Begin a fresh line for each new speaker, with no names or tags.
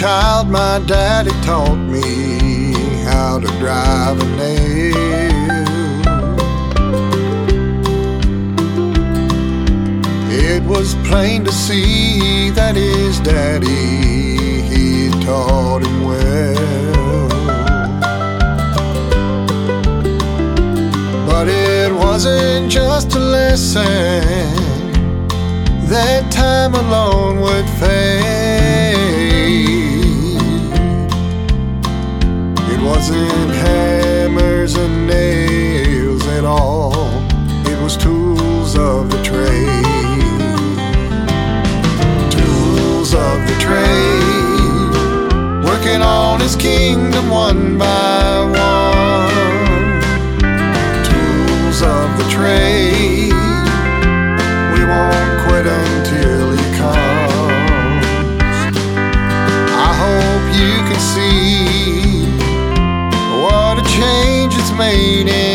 child, my daddy taught me how to drive a nail. It was plain to see that his daddy, he taught him well. But it wasn't just a lesson that time alone would fade. It wasn't hammers and nails at all, it was tools of the trade. Tools of the trade, working on his kingdom one by one. Tools of the trade, we won't quit until he comes. I hope you can see what a change it's made in